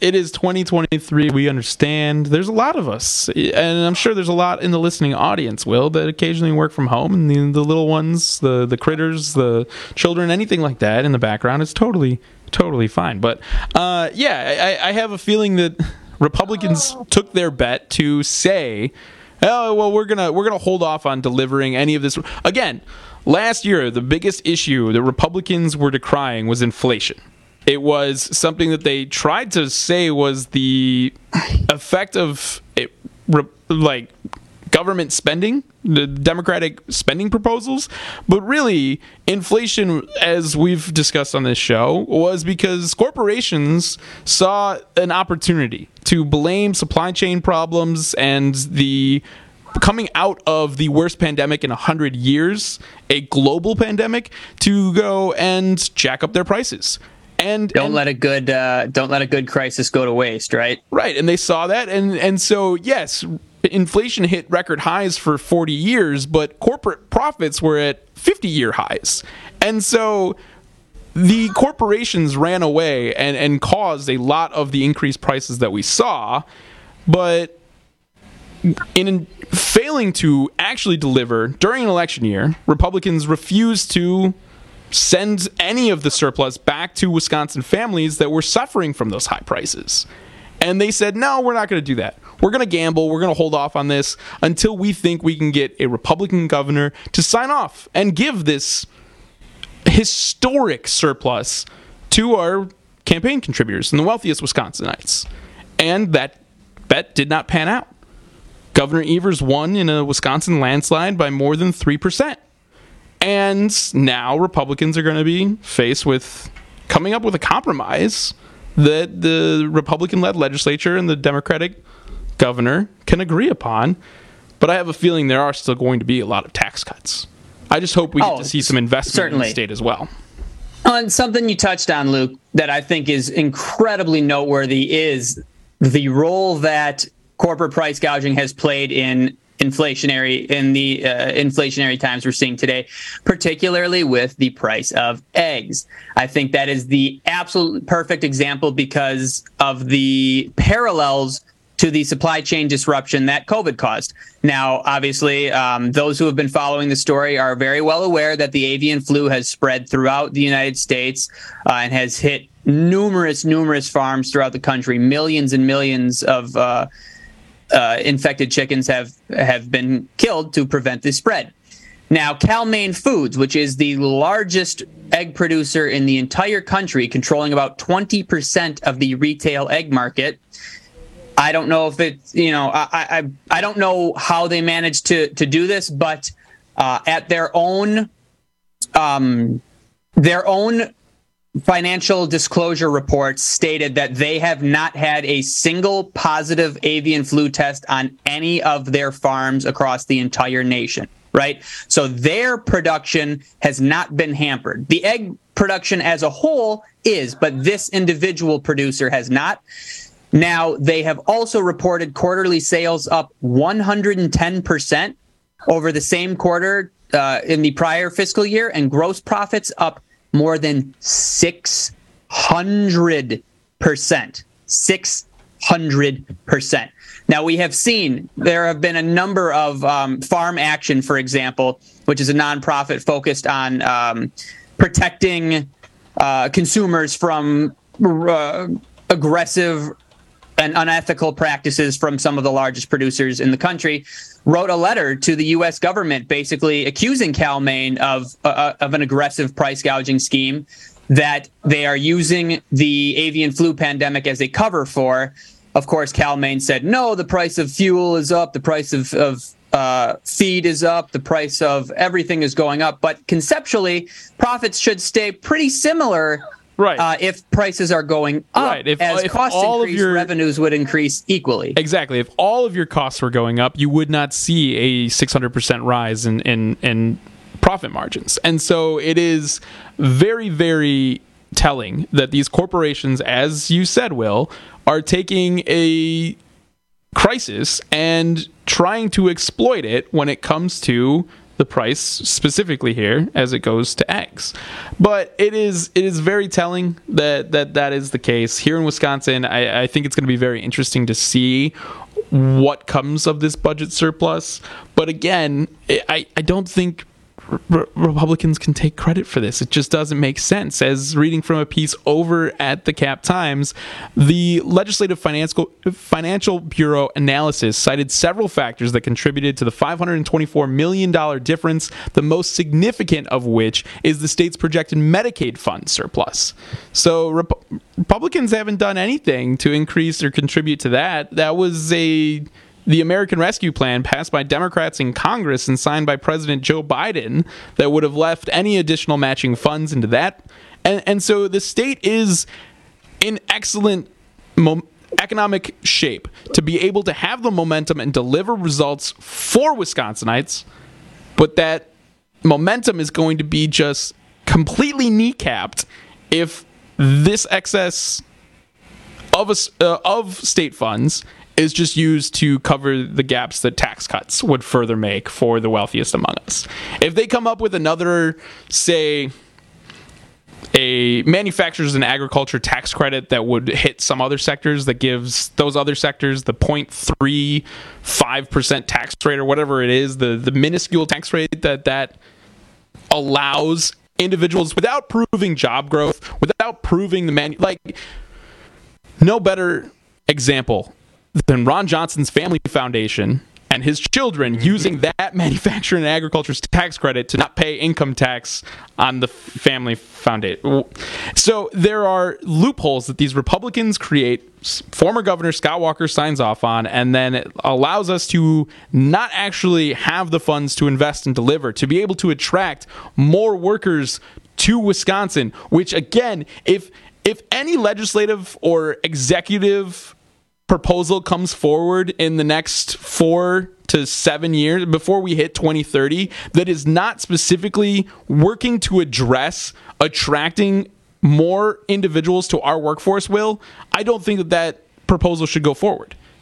Speaker 24: 2023. We understand. There's a lot of us, and I'm sure there's a lot in the listening audience, Will, that occasionally work from home, and the little ones, the critters, the children, anything like that in the background is totally fine. But I have a feeling that Republicans took their bet to say, oh, well, we're gonna hold off on delivering any of this. Again, last year, the biggest issue that Republicans were decrying was inflation. It was something that they tried to say was the effect of government spending, the Democratic spending proposals. But really, inflation, as we've discussed on this show, was because corporations saw an opportunity to blame supply chain problems and the coming out of the worst pandemic in 100 years, a global pandemic, to go and jack up their prices. And
Speaker 25: don't let a good crisis go to waste, right?
Speaker 24: Right, and they saw that, and so yes, inflation hit record highs for 40 years, but corporate profits were at 50-year highs, and so the corporations ran away and caused a lot of the increased prices that we saw. But in failing to actually deliver during an election year, Republicans refused to send any of the surplus back to Wisconsin families that were suffering from those high prices. And they said, no, we're not going to do that. We're going to gamble. We're going to hold off on this until we think we can get a Republican governor to sign off and give this historic surplus to our campaign contributors and the wealthiest Wisconsinites. And that bet did not pan out. Governor Evers won in a Wisconsin landslide by more than 3%. And now Republicans are going to be faced with coming up with a compromise that the Republican-led legislature and the Democratic governor can agree upon. But I have a feeling there are still going to be a lot of tax cuts. I just hope we get to see some investment in the state as well.
Speaker 25: And something you touched on, Luke, that I think is incredibly noteworthy is the role that corporate price gouging has played in inflationary times we're seeing today, particularly with the price of eggs. I think that is the absolute perfect example because of the parallels to the supply chain disruption that COVID caused. Now, obviously, those who have been following the story are very well aware that the avian flu has spread throughout the United States and has hit numerous farms throughout the country. Millions and millions of infected chickens have been killed to prevent this spread. Now, Cal-Maine Foods, which is the largest egg producer in the entire country, controlling about 20% of the retail egg market. I don't know if it's, I don't know how they managed to do this, but at their own financial disclosure reports stated that they have not had a single positive avian flu test on any of their farms across the entire nation, right? So their production has not been hampered. The egg production as a whole is, but this individual producer has not. Now, they have also reported quarterly sales up 110% over the same quarter in the prior fiscal year, and gross profits up more than 600%. 600%. Now, we have seen there have been a number of Farm Action, for example, which is a nonprofit focused on protecting consumers from aggressive and unethical practices from some of the largest producers in the country, wrote a letter to the U.S. government basically accusing Cal-Maine of an aggressive price gouging scheme that they are using the avian flu pandemic as a cover for. Of course, Cal-Maine said, no, the price of fuel is up, the price of feed is up, the price of everything is going up. But conceptually, profits should stay pretty similar. Right. If prices are going up, right. If costs increase, revenues would increase equally.
Speaker 24: Exactly. If all of your costs were going up, you would not see a 600% rise in profit margins. And so it is very, very telling that these corporations, as you said, Will, are taking a crisis and trying to exploit it when it comes to the price, specifically here, as it goes to eggs. But it is very telling that is the case. Here in Wisconsin, I think it's going to be very interesting to see what comes of this budget surplus. But again, I don't think Republicans can take credit for this. It just doesn't make sense. As reading from a piece over at the Cap Times, the Legislative Financial Bureau analysis cited several factors that contributed to the $524 million difference, the most significant of which is the state's projected Medicaid fund surplus. So Republicans haven't done anything to increase or contribute to that. That was the American Rescue Plan passed by Democrats in Congress and signed by President Joe Biden that would have left any additional matching funds into that. And so the state is in excellent economic shape to be able to have the momentum and deliver results for Wisconsinites, but that momentum is going to be just completely kneecapped if this excess of state funds is just used to cover the gaps that tax cuts would further make for the wealthiest among us. If they come up with another, say, a manufacturers and agriculture tax credit that would hit some other sectors, that gives those other sectors the 0.35% tax rate or whatever it is, the minuscule tax rate that allows individuals, without proving job growth, without proving no better example than Ron Johnson's Family Foundation and his children using that manufacturing and agriculture tax credit to not pay income tax on the family foundation. So there are loopholes that these Republicans create. Former Governor Scott Walker signs off on, and then it allows us to not actually have the funds to invest and deliver, to be able to attract more workers to Wisconsin, which again, if any legislative or executive proposal comes forward in the next 4 to 7 years before we hit 2030 that is not specifically working to address attracting more individuals to our workforce, I don't think that proposal should go forward.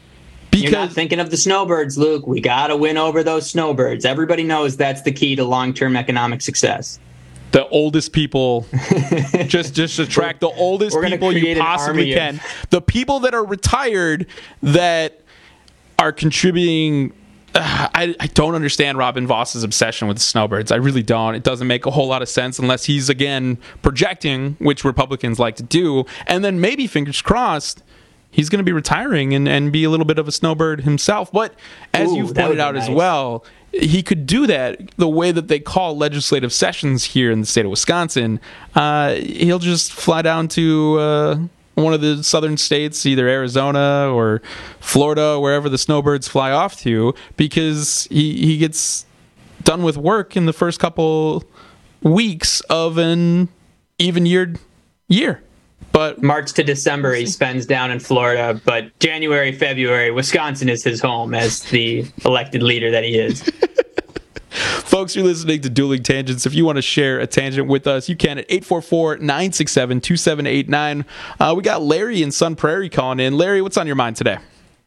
Speaker 25: You're not thinking of the snowbirds, Luke. We got to win over those snowbirds. Everybody knows that's the key to long-term economic success.
Speaker 24: The oldest people, just attract the oldest people you possibly can. The people that are retired that are contributing. I don't understand Robin Voss's obsession with the snowbirds. I really don't. It doesn't make a whole lot of sense unless he's, again, projecting, which Republicans like to do. And then maybe, fingers crossed, he's going to be retiring and be a little bit of a snowbird himself. But as you've pointed out as well, he could do that the way that they call legislative sessions here in the state of Wisconsin. He'll just fly down to one of the southern states, either Arizona or Florida, wherever the snowbirds fly off to, because he gets done with work in the first couple weeks of an even-yeared year. But
Speaker 25: March to December he spends down in Florida, but January, February, Wisconsin is his home as the elected leader that he is.
Speaker 24: Folks, you're listening to Dueling Tangents. If you want to share a tangent with us, you can at 844-967-2789. We got Larry in Sun Prairie calling in. Larry, what's on your mind today?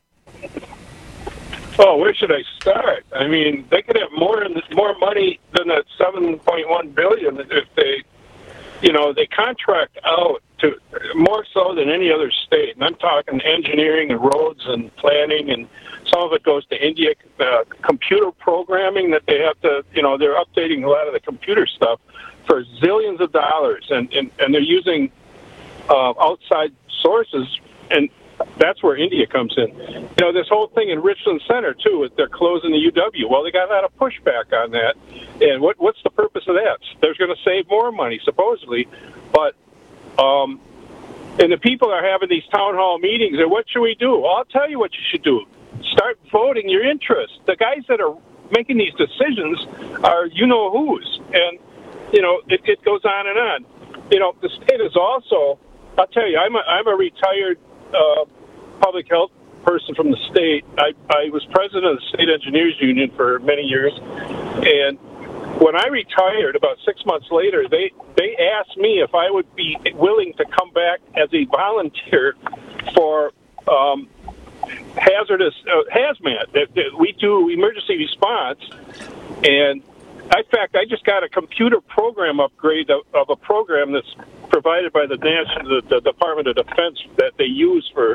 Speaker 4: Oh, where should I start? I mean, they could have more money than that $7.1 billion if they, they contract out to more so than any other state. And I'm talking engineering and roads and planning, and some of it goes to India. Computer programming that they have to, they're updating a lot of the computer stuff for zillions of dollars, and they're using outside sources, and that's where India comes in. This whole thing in Richland Center, too, they're closing the UW. Well, they got a lot of pushback on that. And what's the purpose of that? They're going to save more money, supposedly. But, and the people are having these town hall meetings, and what should we do? Well, I'll tell you what you should do. Start voting your interest. The guys that are making these decisions are you-know-whos. And, it goes on and on. The state is also, I'll tell you, I'm a retired public health person from the state. I was president of the State Engineers Union for many years, and when I retired about 6 months later, they asked me if I would be willing to come back as a volunteer for hazardous hazmat. We do emergency response, and in fact, I just got a computer program upgrade of a program that's provided by the Department of Defense that they use for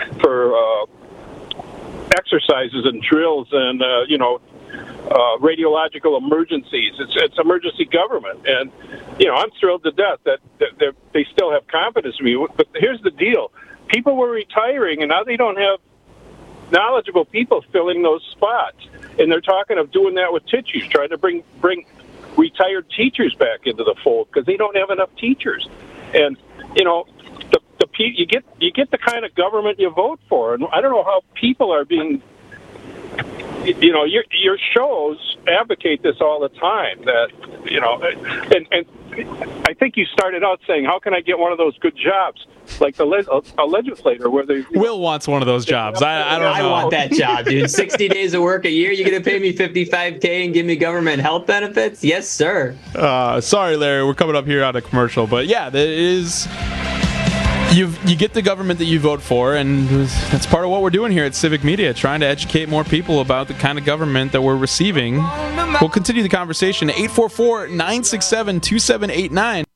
Speaker 4: exercises and drills and radiological emergencies. It's emergency government, and I'm thrilled to death that they still have confidence in me. But here's the deal: people were retiring, and now they don't have knowledgeable people filling those spots, and they're talking of doing that with teachers, trying to bring retired teachers back into the fold because they don't have enough teachers. And you get the kind of government you vote for, and I don't know how people are being. Your shows advocate this all the time. That and I think you started out saying, "How can I get one of those good jobs?" Like a legislator, where they
Speaker 24: Will wants one of those jobs. I don't know.
Speaker 25: I want that job, dude. 60 days of work a year. You're gonna pay me $55K and give me government health benefits? Yes, sir.
Speaker 24: Sorry, Larry. We're coming up here on a commercial, but yeah, that is. You get the government that you vote for, and that's part of what we're doing here at Civic Media, trying to educate more people about the kind of government that we're receiving. We'll continue the conversation at 844-967-2789.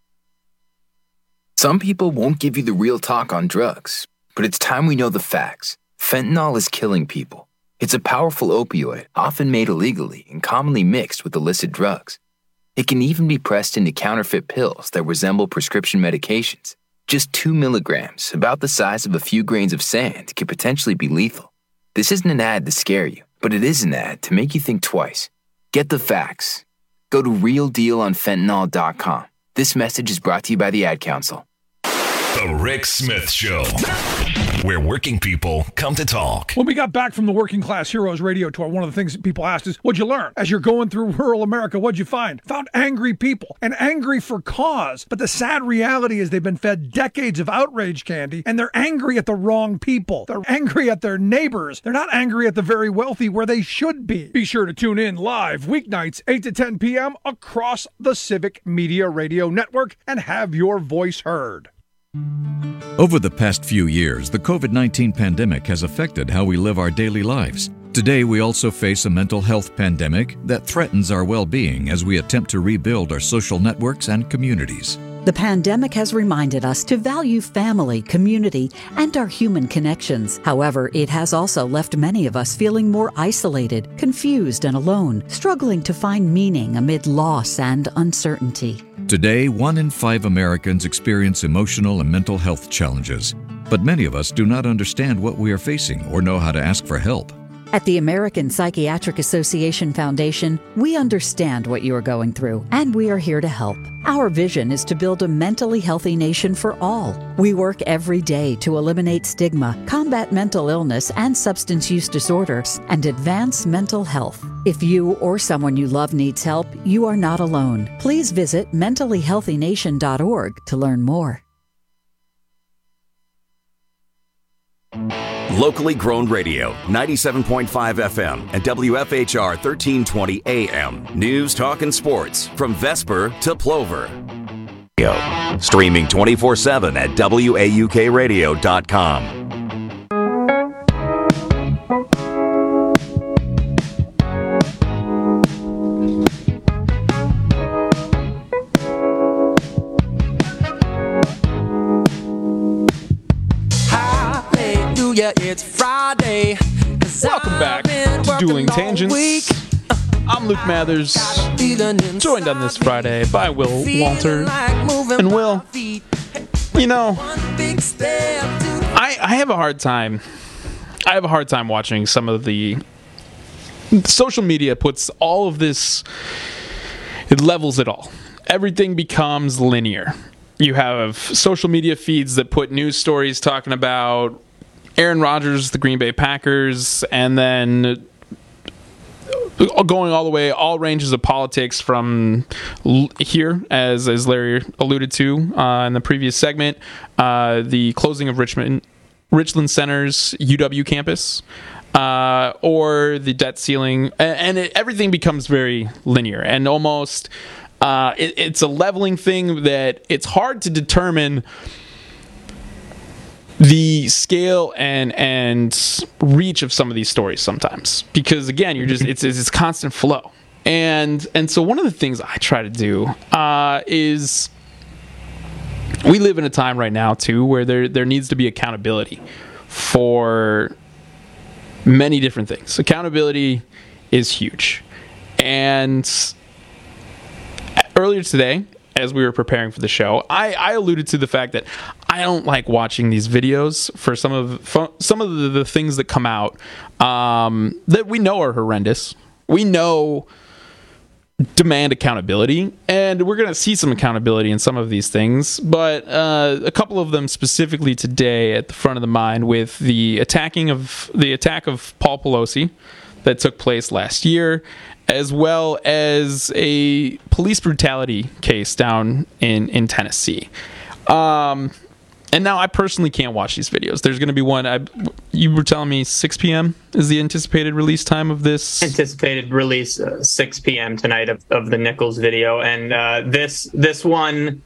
Speaker 5: Some people won't give you the real talk on drugs, but it's time we know the facts. Fentanyl is killing people. It's a powerful opioid, often made illegally and commonly mixed with illicit drugs. It can even be pressed into counterfeit pills that resemble prescription medications. Just 2 milligrams, about the size of a few grains of sand, could potentially be lethal. This isn't an ad to scare you, but it is an ad to make you think twice. Get the facts. Go to realdealonfentanyl.com. This message is brought to you by the Ad Council.
Speaker 6: The Rick Smith Show, where working people come to talk.
Speaker 11: When we got back from the Working Class Heroes radio tour, one of the things that people asked is, what'd you learn? As you're going through rural America, what'd you find? Found angry people, and angry for cause. But the sad reality is they've been fed decades of outrage candy, and they're angry at the wrong people. They're angry at their neighbors. They're not angry at the very wealthy where they should be. Be sure to tune in live weeknights, 8 to 10 p.m. across the Civic Media Radio Network and have your voice heard.
Speaker 2: Over the past few years, the COVID-19 pandemic has affected how we live our daily lives. Today, we also face a mental health pandemic that threatens our well-being as we attempt to rebuild our social networks and communities.
Speaker 7: The pandemic has reminded us to value family, community, and our human connections. However, it has also left many of us feeling more isolated, confused, and alone, struggling to find meaning amid loss and uncertainty.
Speaker 2: Today, 1 in 5 Americans experience emotional and mental health challenges, but many of us do not understand what we are facing or know how to ask for help.
Speaker 7: At the American Psychiatric Association Foundation, we understand what you are going through, and we are here to help. Our vision is to build a mentally healthy nation for all. We work every day to eliminate stigma, combat mental illness and substance use disorders, and advance mental health. If you or someone you love needs help, you are not alone. Please visit mentallyhealthynation.org to learn more.
Speaker 13: Locally grown radio, 97.5 FM and WFHR 1320 AM. News, talk, and sports from Vesper to Plover. Streaming 24/7 at WAUKradio.com.
Speaker 14: It's Friday.
Speaker 24: Welcome back to Dueling Tangents. I'm Luke Mathers, joined on this Friday by Will Walter. And Will, you know, I have a hard time. I have a hard time watching some of the social media puts all of this, it levels it all. Everything becomes linear. You have social media feeds that put news stories talking about Aaron Rodgers, the Green Bay Packers, and then going all the way, all ranges of politics from here, as Larry alluded to in the previous segment, the closing of Richland Center's UW campus, or the debt ceiling, and everything becomes very linear and almost it's a leveling thing that it's hard to determine the scale and reach of some of these stories sometimes, because again, you're just it's constant flow, and so one of the things I try to do is, we live in a time right now too where there needs to be accountability for many different things. Accountability is huge, and earlier today, as we were preparing for the show, I alluded to the fact that I don't like watching these videos for some of the things that come out that we know are horrendous. We know demand accountability, and we're going to see some accountability in some of these things, but a couple of them specifically today at the front of the mind with the attack of Paul Pelosi that took place last year, as well as a police brutality case down in Tennessee. And now I personally can't watch these videos. There's going to be one, you were telling me 6 p.m. is the anticipated release time of this?
Speaker 25: Anticipated release 6 p.m. tonight of the Nichols video. And this one,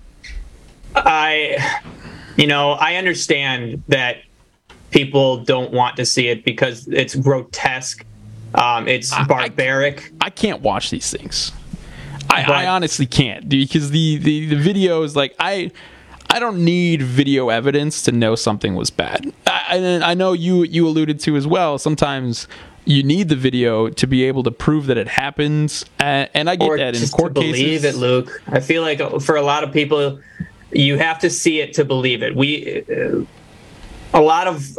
Speaker 25: I understand that people don't want to see it because it's grotesque. It's barbaric.
Speaker 24: I can't watch these things. I honestly can't, because the video is like, I don't need video evidence to know something was bad. I know you alluded to as well, sometimes you need the video to be able to prove that it happened, and I get that in court cases.
Speaker 25: Believe it, Luke. I feel like for a lot of people, you have to see it to believe it. A lot of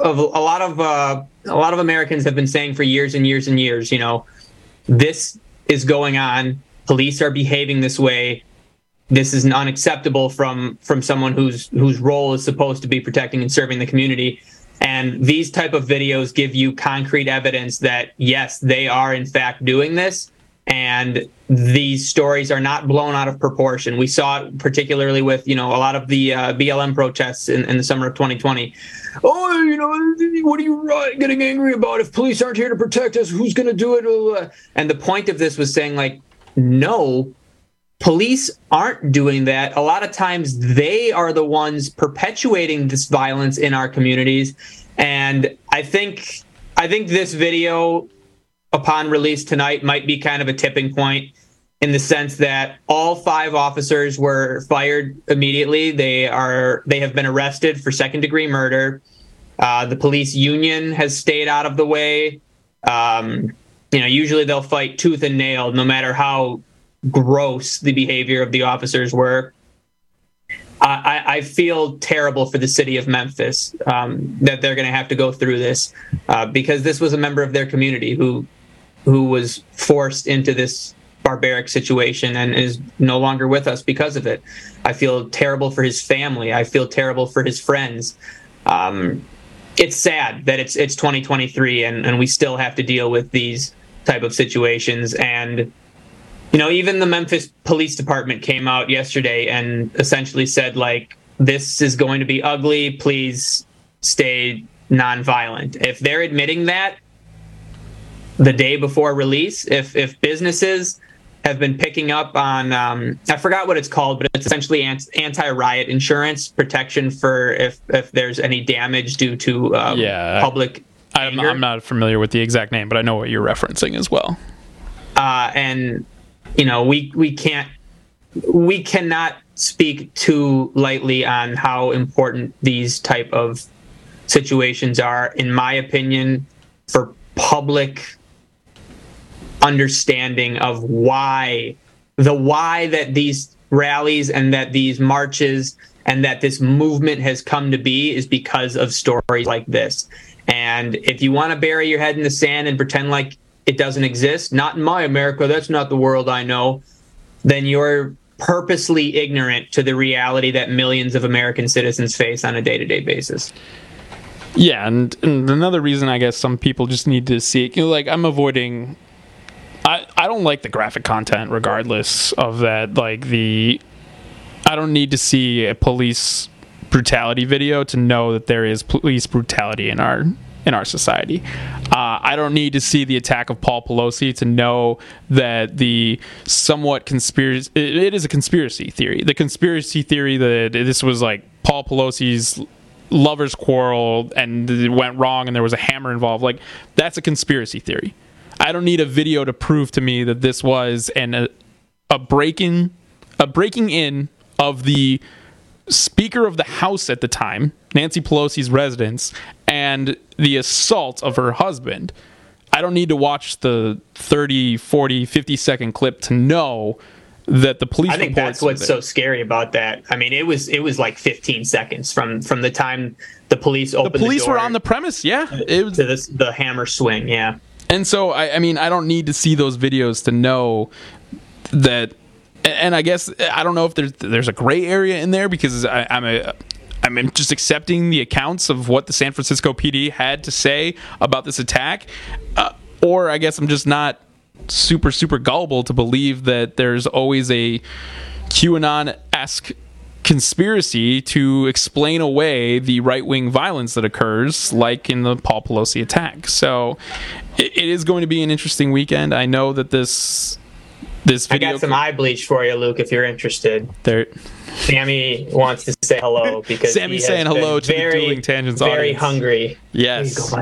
Speaker 25: Americans have been saying for years and years and years, this is going on. Police are behaving this way. This is unacceptable from someone whose role is supposed to be protecting and serving the community. And these type of videos give you concrete evidence that, yes, they are in fact doing this. And these stories are not blown out of proportion. We saw it particularly with, a lot of the BLM protests in the summer of 2020. Oh, what are you getting angry about? If police aren't here to protect us, who's going to do it? And the point of this was saying, like, no, police aren't doing that. A lot of times they are the ones perpetuating this violence in our communities. And I think this video, upon release tonight, might be kind of a tipping point in the sense that all 5 officers were fired immediately. They have been arrested for second-degree murder. The police union has stayed out of the way. Usually they'll fight tooth and nail, no matter how gross the behavior of the officers were. I feel terrible for the city of Memphis that they're going to have to go through this because this was a member of their community who was forced into this barbaric situation and is no longer with us because of it. I feel terrible for his family. I feel terrible for his friends. It's sad that it's 2023 and we still have to deal with these type of situations. And even the Memphis Police Department came out yesterday and essentially said, like, this is going to be ugly. Please stay nonviolent. If they're admitting that the day before release, if businesses have been picking up on, I forgot what it's called, but it's essentially anti-riot insurance protection for if there's any damage due to public anger.
Speaker 24: I'm not familiar with the exact name, but I know what you're referencing as well.
Speaker 25: And we cannot speak too lightly on how important these type of situations are, in my opinion, for public understanding of why that these rallies and that these marches and that this movement has come to be is because of stories like this. And if you want to bury your head in the sand and pretend like it doesn't exist, not in my America, that's not the world I know, then you're purposely ignorant to the reality that millions of American citizens face on a day-to-day basis.
Speaker 24: Yeah, and another reason I guess some people just need to see it, I'm avoiding... I don't like the graphic content regardless of that. I don't need to see a police brutality video to know that there is police brutality in our society. I don't need to see the attack of Paul Pelosi to know that the somewhat conspiracy... It is a conspiracy theory. The conspiracy theory that this was like Paul Pelosi's lovers quarrel and it went wrong and there was a hammer involved. That's a conspiracy theory. I don't need a video to prove to me that this was a breaking in of the Speaker of the House at the time, Nancy Pelosi's residence, and the assault of her husband. I don't need to watch the 30, 40, 50-second clip to know that the police.
Speaker 25: I think that's what's so scary about that. I mean, it was like 15 seconds from the time the police opened the door. The police
Speaker 24: were on the premise, yeah.
Speaker 25: It was to the hammer swing, yeah.
Speaker 24: And so, I mean, I don't need to see those videos to know that. And I guess I don't know if there's a gray area in there because I'm just accepting the accounts of what the San Francisco PD had to say about this attack, or I guess I'm just not super gullible to believe that there's always a QAnon-esque conspiracy to explain away the right-wing violence that occurs, like in the Paul Pelosi attack. So it is going to be an interesting weekend. I know that this video...
Speaker 25: I got some eye bleach for you, Luke, if you're interested. Sammy wants to say hello because
Speaker 24: Sammy's saying hello to the Dueling Tangents audience.
Speaker 25: Very hungry.
Speaker 24: Yes.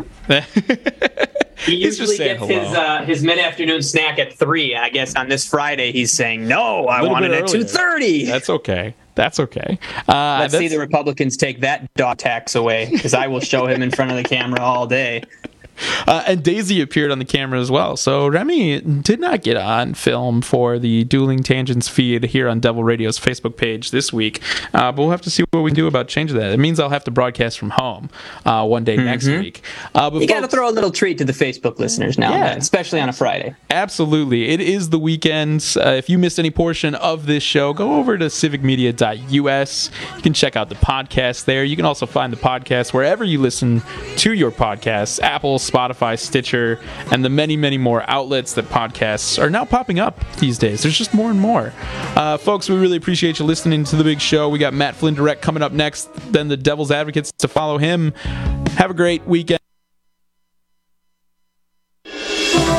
Speaker 25: He usually gets his mid-afternoon snack at 3. I guess on this Friday he's saying, no, I want it at 2:30.
Speaker 24: That's okay.
Speaker 25: Let's see the Republicans take that dog tax away, because I will show him in front of the camera all day.
Speaker 24: And Daisy appeared on the camera as well. So Remy did not get on film for the Dueling Tangents feed here on Devil Radio's Facebook page this week. But we'll have to see what we can do about changing that. It means I'll have to broadcast from home one day next week.
Speaker 25: But you got to throw a little treat to the Facebook listeners now, and then, especially on a Friday.
Speaker 24: Absolutely. It is the weekend. If you missed any portion of this show, go over to civicmedia.us. You can check out the podcast there. You can also find the podcast wherever you listen to your podcasts, Apple, Spotify, Stitcher, and the many, many more outlets that podcasts are now popping up these days. There's just more and more. Folks, we really appreciate you listening to the big show. We got Matt Flynn Direct coming up next, then the Devil's Advocates to follow him. Have a great weekend.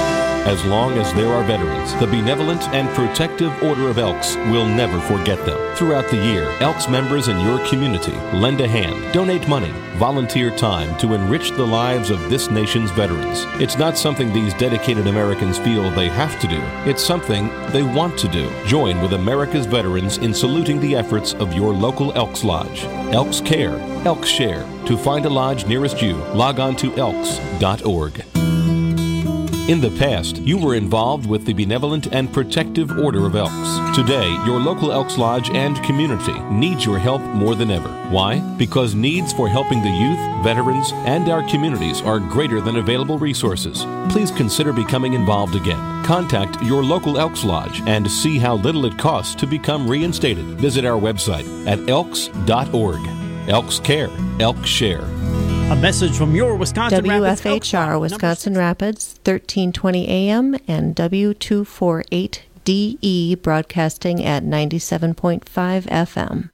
Speaker 3: As long as there are veterans, the Benevolent and Protective Order of Elks will never forget them. Throughout the year, Elks members in your community lend a hand, donate money, volunteer time to enrich the lives of this nation's veterans. It's not something these dedicated Americans feel they have to do. It's something they want to do. Join with America's veterans in saluting the efforts of your local Elks Lodge. Elks Care, Elks Share. To find a lodge nearest you, log on to elks.org. In the past, you were involved with the Benevolent and Protective Order of Elks. Today, your local Elks Lodge and community needs your help more than ever. Why? Because needs for helping the youth, veterans, and our communities are greater than available resources. Please consider becoming involved again. Contact your local Elks Lodge and see how little it costs to become reinstated. Visit our website at elks.org. Elks Care, Elks Share.
Speaker 8: A message from your Wisconsin Rapids.
Speaker 16: WFHR, Wisconsin Rapids, 1320 AM and W248DE broadcasting at 97.5 FM.